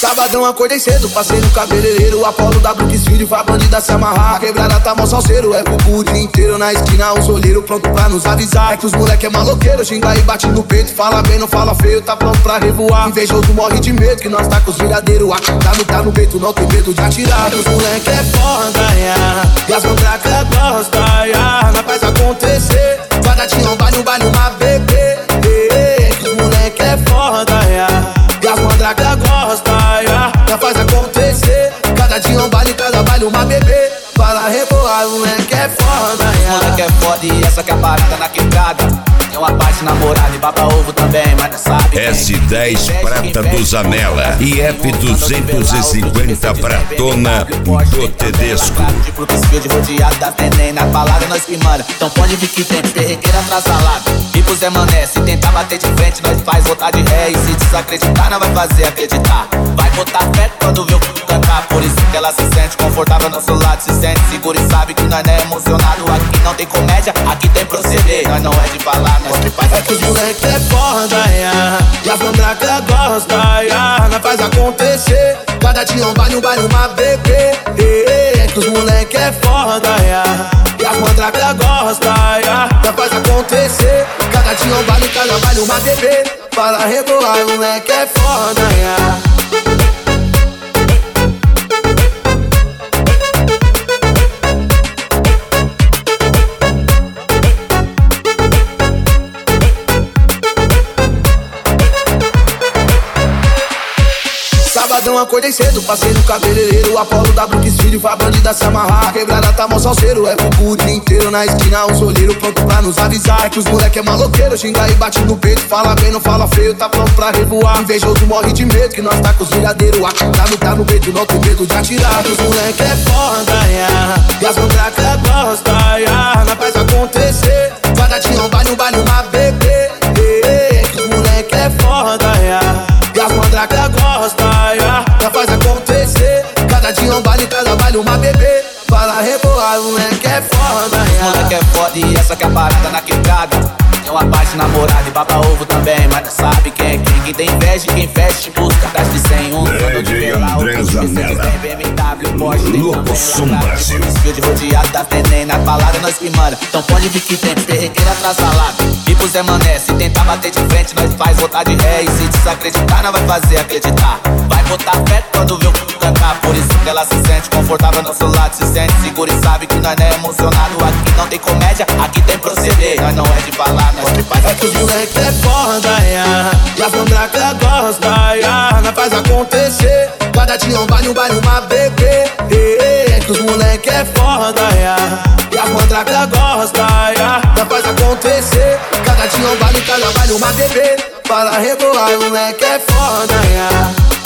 Sabadão acordei cedo, passei no cabeleireiro, Apolo da Brooks Field, pra bandida se amarrar. A quebrada tá mó salseiro, é cucu o dia inteiro na esquina, os olheiros pronto pra nos avisar. É que os moleque é maloqueiro, xinga e bate no peito, fala bem, não fala feio, tá pronto pra revoar. Invejoso morre de medo, que nós tá com os viradeiros, aqui tá no peito, não tem medo de atirar. Os moleque é foda, e as mandraca gosta, nós faz acontecer. Quadradinho, baile, uma bebê. Os moleque é foda, e as mandraca gosta, nós faz acontecer. Cada dia cada baile, uma bebê. Para rebolar, o moleque é foda, moleque é foda e essa que é a parada na quebrada. Tem uma parte namorada e baba ovo também, mas não sabe. S10 Prata do Zanella e F250 Pratona do Tedesco. De Brooks Field rodeado das neném na balada nós que manda. Então pode vir que tem perrequeira atrás salada. E pro Zé Mané, se tentar bater de frente nós faz voltar de ré. E se desacreditar nós vai fazer acreditar. Vai botar fé quando vê o c*** cantar. Por isso que ela se sente confortável ao nosso lado. Se sente seguro e sabe que nós não é emocionado. Aqui não tem comédia, aqui tem proceder. Nós não é de falar, nós que faz. É que os moleque é foda, e as mandraca gosta, nós faz acontecer. Cada dia baile, uma bebê. É que os moleque é foda, e as mandraca gosta, nós faz acontecer. Cada dia baile, uma bebê. Para rebolar, o moleque é foda, Sabadão acordei cedo, passei no cabeleireiro, Apolo da Brooks Field, pra bandida se amarrar. A quebrada tá mó salseiro, é cucu o dia inteiro na esquina, os olheiros pronto pra nos avisar. É que os moleque é maloqueiro, xinga e bate no peito, fala bem, não fala feio, tá pronto pra revoar. Invejoso morre de medo, que nós tá com os viradeiros, aqui tá no peito, não tem medo de atirar. Os moleque é foda, e as mandraca gosta, nós faz acontecer. Quadradinho, baile, uma bebê. Os moleque é foda, e as mandraca gosta, nós faz acontecer. Cada dia baile, uma bebê. Para rebolar, o moleque é foda, moleque é foda e essa que é a parada na quebrada. Tem uma parte namorada e baba ovo também, mas não sabe quem é quem. Quem tem inveja e quem veste busca atrás de 101. DJ André Zanella, Louco Som Brasil. Field rodeado das neném na balada nós que manda. Então pode vir que tem perrequeira atrás salada. E pro Zé Mané, se tentar bater de frente nós faz voltar de ré. E se desacreditar nós vai fazer acreditar. Vai botar fé quando vê o c*** cantar. Por isso que ela se sente confortável ao nosso lado. Se sente seguro e sabe que nós não é emocionado. Aqui não tem comédia, aqui tem proceder. Nós não é de falar, nós que faz. É que os moleque é foda, e as mandraca gosta, nós faz acontecer. Cada dia baile, uma bebê. É que os moleque é foda, e as mandraca gosta, nós faz acontecer. Cada dia baile, uma bebê. Para rebolar, o moleque é foda,